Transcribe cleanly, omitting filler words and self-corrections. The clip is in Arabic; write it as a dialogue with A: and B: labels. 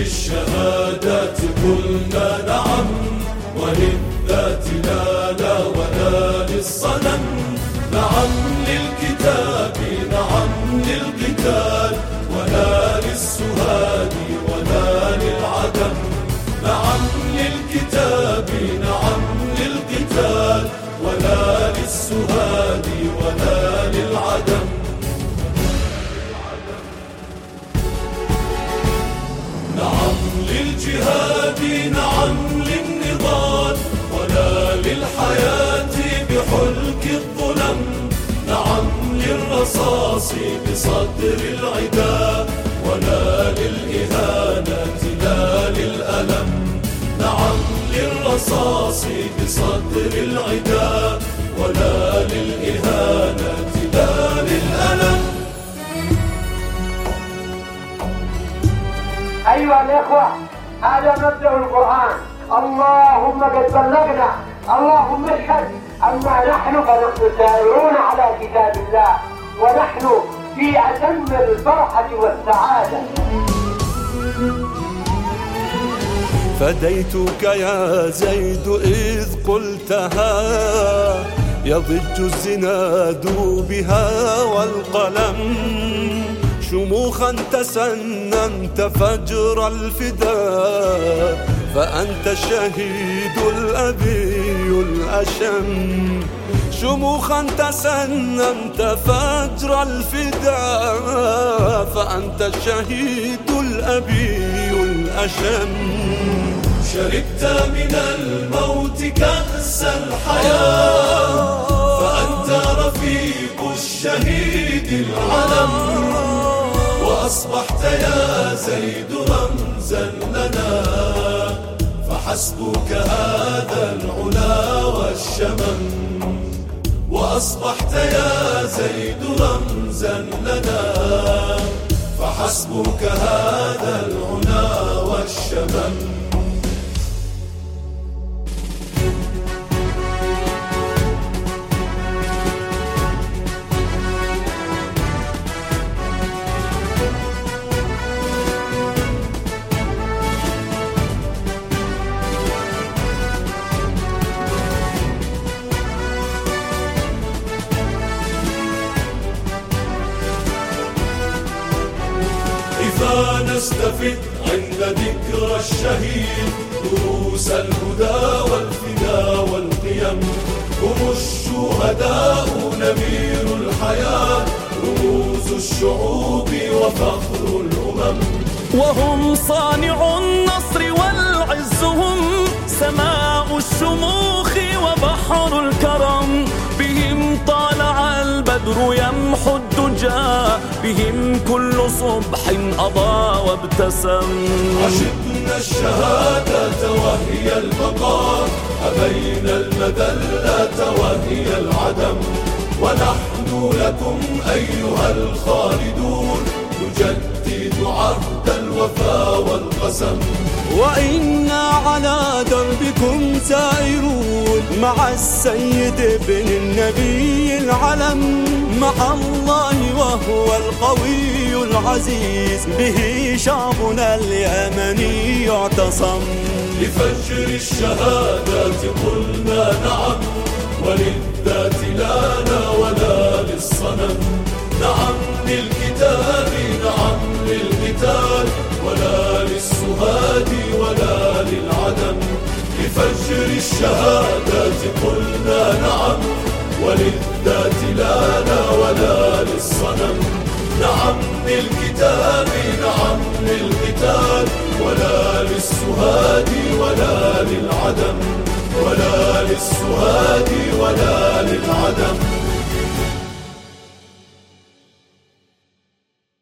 A: الشهادات قلنا نعم، وللذات لا لا ولا للصنم. نعم للكتاب، نعم للقتال، ولا للسهاد ولا للعدم. نعم للكتاب، نعم للقتال، ولا للسهاد ولا للعدم. نعم للجهاد، نعم للنضال، ولا للحياة بحلك الظلم. نعم للرصاص بصدر العدا، ولا للإهانة لا للألم. نعم للرصاص بصدر العدا، ولا للإهانة لا للألم.
B: أيها الإخوة، هذا مبدأ القرآن. اللهم قد بلغنا، اللهم اشهد أما نحن فنحن سائرون على كتاب الله، ونحن في أتم الفرحة والسعادة.
C: فديتك يا زيد إذ قلتها، يضج الزناد بها والقلم. شموخا تسنمت فجر الفداء، فأنت الشهيد الأبي الأشم. شموخا تسنمت فجر الفداء، فأنت الشهيد الأبي الأشم.
A: شربت من الموت كأس الحياة، فأنت رفيق الشهيد العلم. وأصبحت يا زيد رمزا لنا، فحسبك هذا العلا والشمم. وأصبحت يا زيد رمزا لنا، فحسبك هذا العلا والشمم. فنستفد عند ذكرى الشهيد دروس الهدى والفداء والقيم. هم الشهداء نبيل الحياة، رموز الشعوب وفخر الأمم.
D: وهم صانع النصر والعز، هم سماء الشموخ وبحر الكرم. بهم طالع البدر يمحو الدجى، بهم كل صبح أضاء وابتسم.
A: عشقنا الشهادة وهي البقاء، أبينا المذلة وهي العدم. ونحن لكم أيها الخالدون، نجدد عهد الوفا والقسم.
C: وإنا على دربكم سائرون، مع السيد ابن النبي العلم. مع الله وهو القوي العزيز، به شعبنا اليمني يعتصم.
A: لفجر الشهادات قلنا نعم، وللذات لا لا ولا للصنم. نعم للكتاب، نعم للقتال، ولا للسهاد ولا للعدم. لفجر الشهادات قلنا نعم، وللذات لا لا ولا للصنم. نعم للكتاب، نعم للقتال، ولا للسهاد ولا للعدم. ولا للسهاد ولا للعدم.